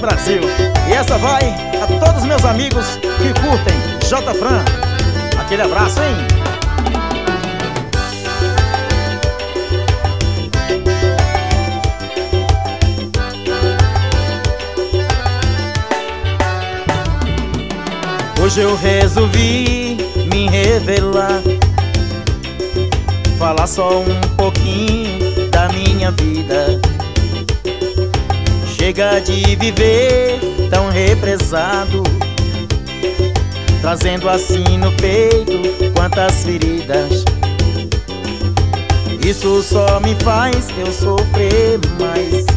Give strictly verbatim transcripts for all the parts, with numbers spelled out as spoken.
Brasil. E essa vai a todos meus amigos que curtem J. Fran. Aquele abraço, hein? Hoje eu resolvi me revelar, falar só um pouquinho da minha vida. Chega de viver tão represado, trazendo assim no peito quantas feridas. Isso só me faz eu sofrer mais,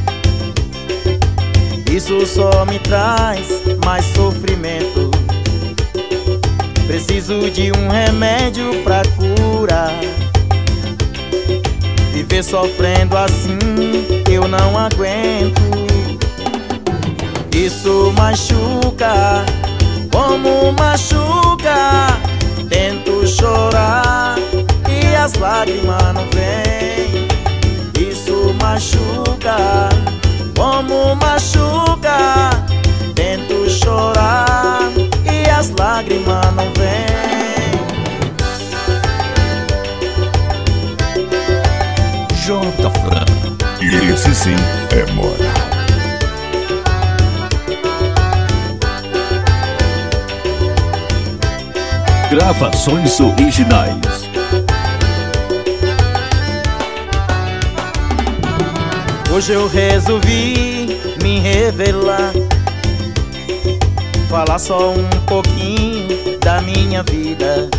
isso só me traz mais sofrimento. Preciso de um remédio pra curar. Viver sofrendo assim eu não aguento. Isso machuca, como machuca. Tento chorar e as lágrimas não vêm. Isso machuca, como machuca. Tento chorar e as lágrimas não vêm. J. Fran, esse sim é moral. Gravações originais. Hoje eu resolvi me revelar, falar só um pouquinho da minha vida.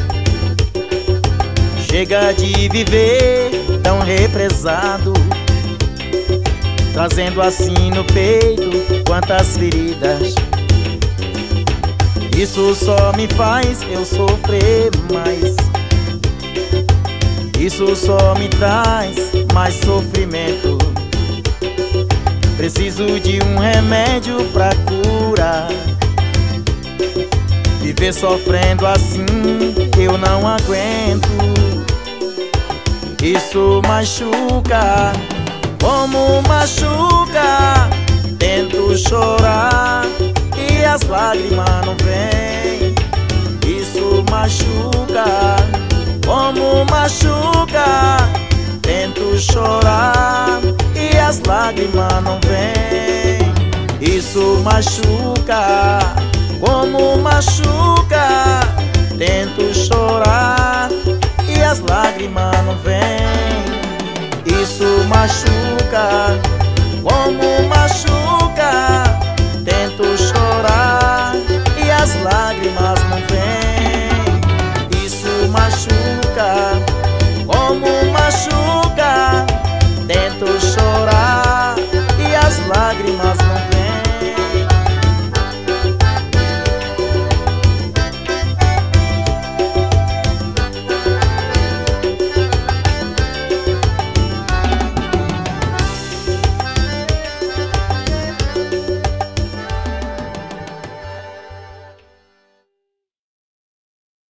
Chega de viver tão represado, trazendo assim no peito quantas feridas. Isso só me faz eu sofrer mais, isso só me traz mais sofrimento. Preciso de um remédio pra curar. Viver sofrendo assim eu não aguento. Isso machuca, como machuca. Tento chorar e as lágrimas não vêm. Isso machuca, como machuca. Tento chorar e as lágrimas não vêm. Isso machuca, como machuca. Tento chorar e as lágrimas não vêm. Isso machuca,